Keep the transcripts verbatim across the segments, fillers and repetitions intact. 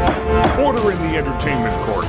Order in the entertainment court.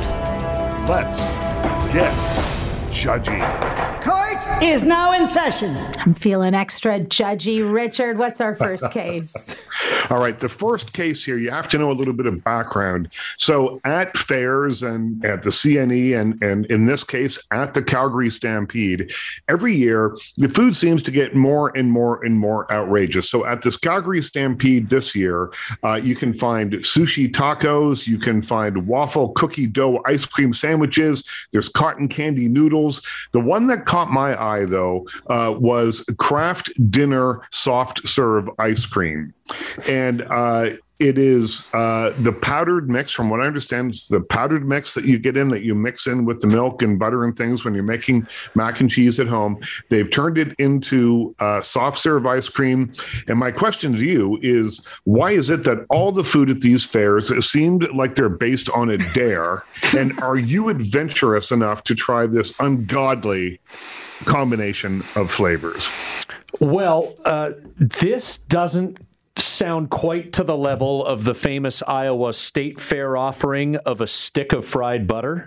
Let's get judgy. Court is now in session. I'm feeling extra judgy. Richard, what's our first case? All right, the first case here, you have to know a little bit of background. So at fairs and at the C N E and, and in this case, at the Calgary Stampede, every year, the food seems to get more and more and more outrageous. So at this Calgary Stampede this year, uh, you can find sushi tacos, you can find waffle cookie dough ice cream sandwiches, there's cotton candy noodles. The one that caught my eye, though, uh, was Kraft Dinner soft serve ice cream. And uh, it is uh, the powdered mix, from what I understand, it's the powdered mix that you get in, that you mix in with the milk and butter and things when you're making mac and cheese at home. They've turned it into uh, soft serve ice cream. And my question to you is, why is it that all the food at these fairs seemed like they're based on a dare? And are you adventurous enough to try this ungodly combination of flavors? Well, uh, this doesn't sound quite to the level of the famous Iowa State Fair offering of a stick of fried butter.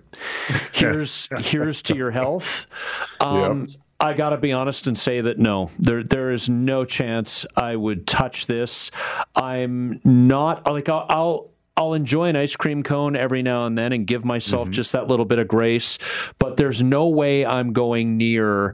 Here's here's to your health. Um, yep. I got to be honest and say that no, there there is no chance I would touch this. I'm not like I'll. I'll I'll enjoy an ice cream cone every now and then and give myself mm-hmm. just that little bit of grace, but there's no way I'm going near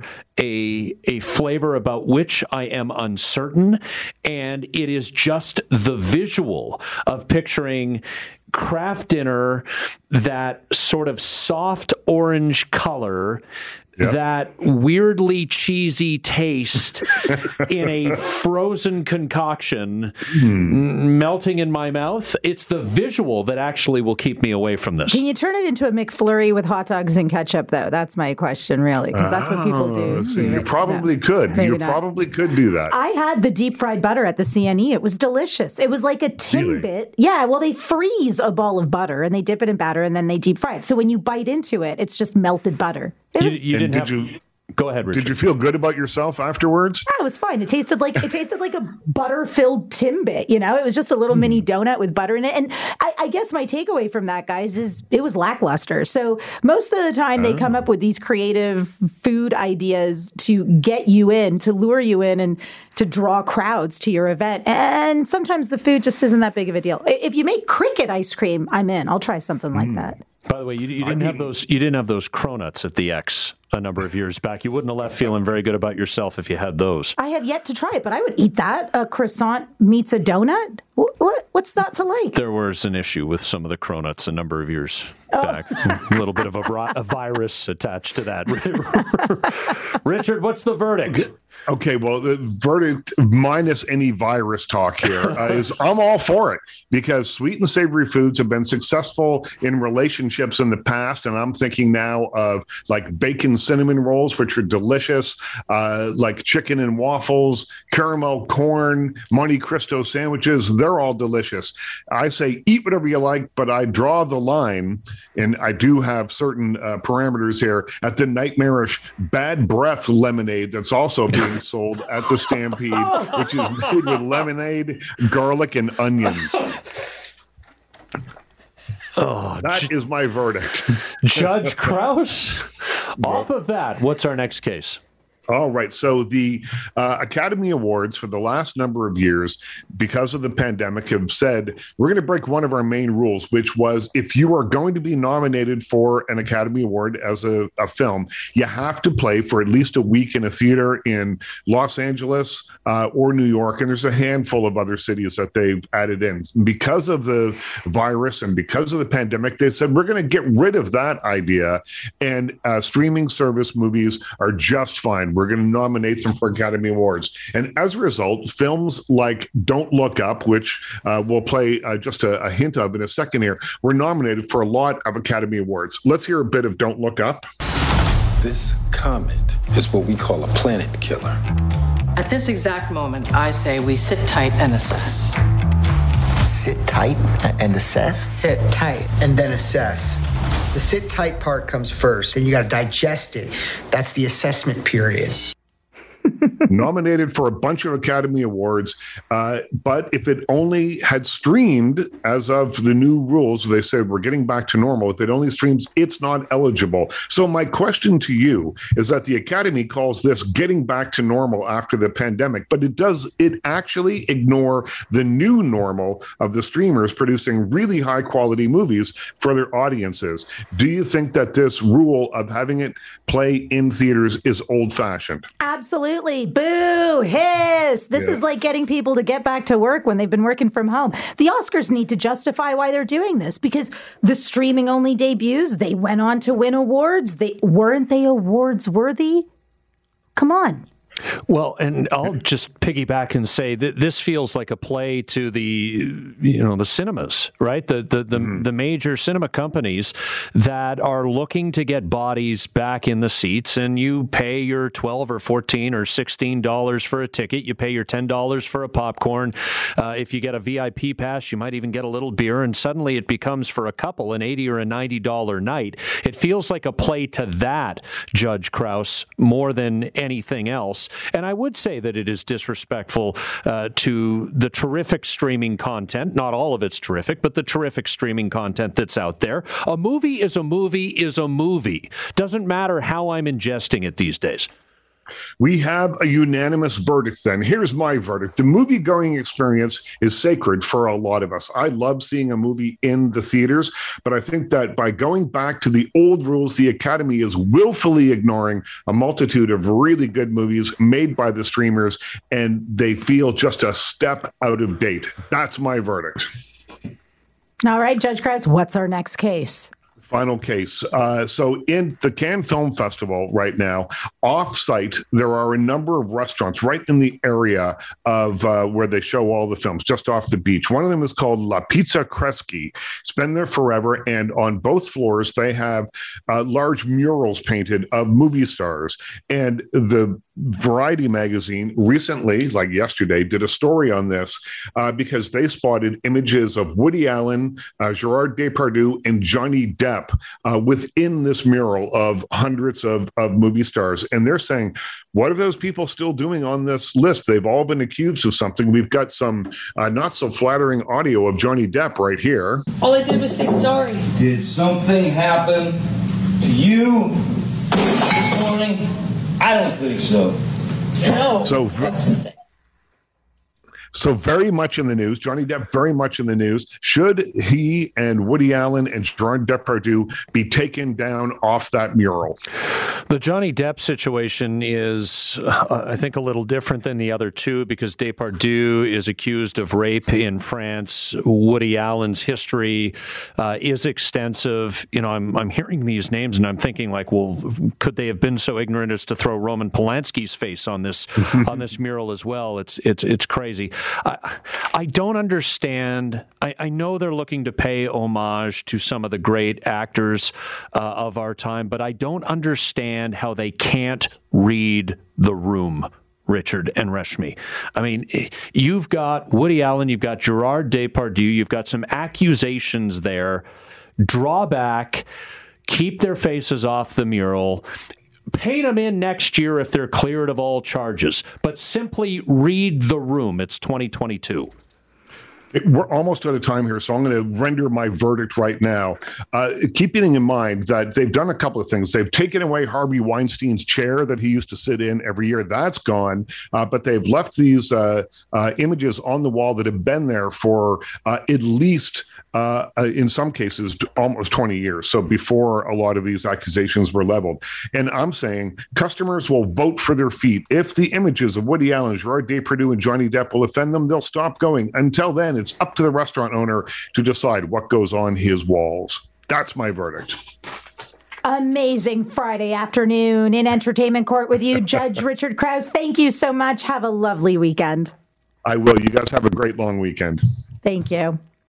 a a flavor about which I am uncertain, and it is just the visual of picturing Kraft Dinner, that sort of soft orange color, yep. that weirdly cheesy taste in a frozen concoction mm. melting in my mouth. It's the visual that actually will keep me away from this. Can you turn it into a McFlurry with hot dogs and ketchup, though? That's my question, really, because that's what people do. So you probably no, could. You not. probably could do that. I had the deep fried butter at the C N E. It was delicious. It was like a Timbit. Really? Yeah, well, they freeze a ball of butter and they dip it in batter and then they deep fry it. So when you bite into it, it's just melted butter. It was, you, you didn't did have... you... Go ahead, Richard. Did you feel good about yourself afterwards? Yeah, it was fine. It tasted like it tasted like a butter-filled Timbit. You know, it was just a little mm. mini donut with butter in it. And I, I guess my takeaway from that, guys, is it was lackluster. So most of the time, oh. they come up with these creative food ideas to get you in, to lure you in, and to draw crowds to your event. And sometimes the food just isn't that big of a deal. If you make cricket ice cream, I'm in. I'll try something mm. like that. By the way, you, you didn't I mean, have those. You didn't have those cronuts at the X a number of years back. You wouldn't have left feeling very good about yourself if you had those. I have yet to try it, but I would eat that. A croissant meets a donut. What, what what's not to like? There was an issue with some of the cronuts a number of years oh. back. A little bit of a, a virus attached to that. Richard, what's the verdict? Okay, well, the verdict, minus any virus talk here, uh, is I'm all for it, because sweet and savory foods have been successful in relationships in the past, and I'm thinking now of like bacon cinnamon rolls, which are delicious, uh, like chicken and waffles, caramel corn, Monte Cristo sandwiches. They're all delicious. I say eat whatever you like, but I draw the line, and I do have certain uh, parameters here, at the nightmarish bad breath lemonade that's also being sold at the Stampede, which is made with lemonade, garlic, and onions. Oh, that J- is my verdict. Judge Krause, off of that, what's our next case? All right. So the uh, Academy Awards for the last number of years, because of the pandemic, have said we're going to break one of our main rules, which was if you are going to be nominated for an Academy Award as a, a film, you have to play for at least a week in a theater in Los Angeles uh, or New York. And there's a handful of other cities that they've added in. Because of the virus and because of the pandemic, they said we're going to get rid of that idea, and uh, streaming service movies are just fine. We're going to nominate them for Academy Awards. And as a result, films like Don't Look Up, which uh, we'll play uh, just a, a hint of in a second here, were nominated for a lot of Academy Awards. Let's hear a bit of Don't Look Up. This comet is what we call a planet killer. At this exact moment, I say we sit tight and assess. Sit tight and assess? Sit tight. And then assess. The sit tight part comes first, then you got to digest it. That's the assessment period. nominated for a bunch of Academy Awards. Uh, but if it only had streamed as of the new rules, they said we're getting back to normal. If it only streams, it's not eligible. So my question to you is that the Academy calls this getting back to normal after the pandemic, but it does it actually ignore the new normal of the streamers producing really high quality movies for their audiences. Do you think that this rule of having it play in theaters is old fashioned? Absolutely. Boo, hiss. This yeah. is like getting people to get back to work when they've been working from home. The Oscars need to justify why they're doing this, because the streaming only debuts, they went on to win awards. They weren't they awards worthy? Come on. Well, and I'll just piggyback and say that this feels like a play to the, you know, the cinemas, right? The the the, mm-hmm. the major cinema companies that are looking to get bodies back in the seats, and you pay your twelve or fourteen or sixteen dollars for a ticket. You pay your ten dollars for a popcorn. Uh, if you get a V I P pass, you might even get a little beer, and suddenly it becomes for a couple an eighty or a ninety dollar night. It feels like a play to that, Judge Krause, more than anything else. And I would say that it is disrespectful uh, to the terrific streaming content. Not all of it's terrific, but the terrific streaming content that's out there. A movie is a movie is a movie. Doesn't matter how I'm ingesting it these days. We have a unanimous verdict then. Here's my verdict. The movie-going experience is sacred for a lot of us. I love seeing a movie in the theaters, but I think that by going back to the old rules, the Academy is willfully ignoring a multitude of really good movies made by the streamers, and they feel just a step out of date. That's my verdict. All right, Judge Krause, what's our next case? Final case. Uh, so in the Cannes Film Festival right now, off-site, there are a number of restaurants right in the area of uh, where they show all the films, just off the beach. One of them is called La Pizza Cresci. It's been there forever, and on both floors, they have uh, large murals painted of movie stars. And the Variety magazine recently, like yesterday, did a story on this uh, because they spotted images of Woody Allen, uh, Gerard Depardieu, and Johnny Depp uh, within this mural of hundreds of, of movie stars. And they're saying, what are those people still doing on this list? They've all been accused of something. We've got some uh, not so flattering audio of Johnny Depp right here. All I did was say sorry. Did something happen to you this morning? I don't think so. No. So, that's the thing. So very much in the news, Johnny Depp very much in the news. Should he and Woody Allen and Gerard Depardieu be taken down off that mural? The Johnny Depp situation is, uh, I think, a little different than the other two because Depardieu is accused of rape in France. Woody Allen's history uh, is extensive. You know, I'm I'm hearing these names and I'm thinking like, well, could they have been so ignorant as to throw Roman Polanski's face on this on this mural as well? It's it's it's crazy. I, I don't understand. I, I know they're looking to pay homage to some of the great actors uh, of our time, but I don't understand how they can't read the room, Richard and Reshmi. I mean, you've got Woody Allen, you've got Gerard Depardieu, you've got some accusations there. Draw back, keep their faces off the mural. Paint them in next year if they're cleared of all charges, but simply read the room. It's twenty twenty-two. It, we're almost out of time here, so I'm going to render my verdict right now. Uh, keeping in mind that they've done a couple of things. They've taken away Harvey Weinstein's chair that he used to sit in every year. That's gone, uh, but they've left these uh, uh, images on the wall that have been there for uh, at least Uh, uh, in some cases, almost twenty years. So before a lot of these accusations were leveled. And I'm saying customers will vote for their feet. If the images of Woody Allen, Gerard Depardieu, and Johnny Depp will offend them, they'll stop going. Until then, it's up to the restaurant owner to decide what goes on his walls. That's my verdict. Amazing Friday afternoon in Entertainment Court with you, Judge Richard Krause. Thank you so much. Have a lovely weekend. I will. You guys have a great long weekend. Thank you.